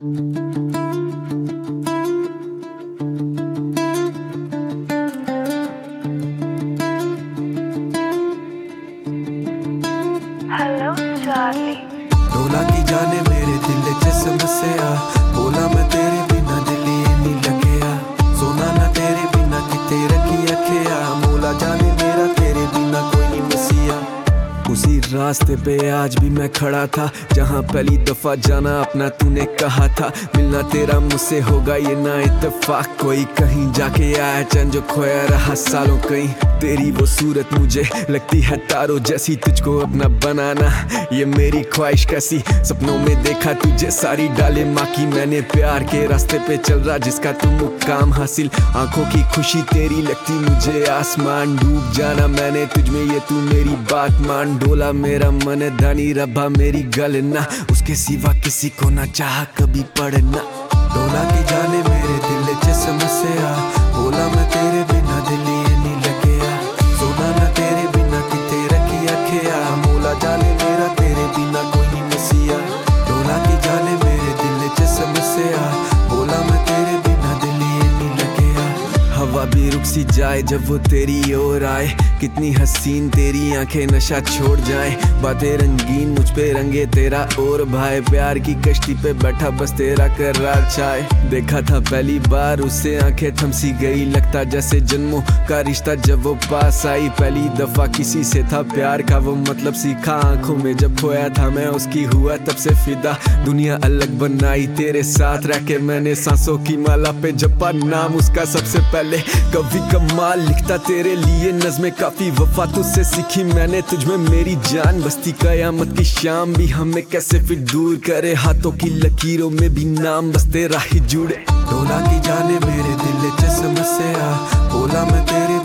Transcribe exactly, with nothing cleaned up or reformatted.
Hello Charlie. डोला की जाने मेरे दिल च समस्या, बोला मैं तेरे बिना दिली नहीं लगेया, सोना ना तेरे बिना किते रखी अखिया, मोला जाने मेरा तेरे बिना कोई नहीं मसीहा। उसी रास्ते पे आज भी मैं खड़ा था, जहाँ पहली दफा जाना अपना तूने कहा था, मिलना तेरा मुझसे होगा ये ना इत्तेफाक, कोई कहीं जाके आया चैन जो खोया रहा सालों कहीं। तेरी वो सूरत मुझे लगती है तारों जैसी, तुझको अपना बनाना ये मेरी ख्वाहिश कैसी, सपनों में देखा तुझे सारी डाले माँ की मैंने, प्यार के रास्ते पे चल रहा जिसका तू मुकाम हासिल, आंखों की खुशी तेरी लगती मुझे आसमान, डूब जाना मैंने तुझ में ये तू मेरी बात मान। डोला मेरा मन धानी रब्बा मेरी गल ना, उसके सिवा किसी को ना चाह कभी पढ़ना। डोला की जाने मेरे दिल च समस्या, बोला मैं तेरे बिना दिली नहीं लगेया, सोना ना तेरे बिना किते रखी अखिया, मोला जाने मेरा तेरे बिना कोई नहीं मसीहा। डोला की जाने मेरे दिल च समस्या, बोला मैं तेरे बिना दिली नहीं लगेया। हवा भी रुक सी जाए जब वो तेरी ओर आए, कितनी हसीन तेरी आंखें नशा छोड़ जाए, बातें रंगीन मुझ पे रंगे तेरा और भाई, प्यार की कश्ती पे बैठा बस तेरा करार छाए, देखा था पहली बार उससे आंखें थम सी गई, लगता जैसे जन्मों का रिश्ता जब वो पास आई, पहली दफा किसी से था प्यार का वो मतलब सीखा, आंखों में जब खोया था मैं उसकी हुआ तब से फिदा, दुनिया अलग बनाई तेरे साथ रह के मैंने, सांसों की माला पे जपा नाम उसका सबसे पहले, कभी कमाल लिखता तेरे लिए नज़्में काफी, वफा तुझसे सीखी मैंने तुझ में मेरी जान बसती, कयामत की शाम भी हमें कैसे फिर दूर करे, हाथों की लकीरों में भी नाम बस तेरा ही जुड़े। डोला की जाने मेरे दिल च समस्या, बोला मैं तेरे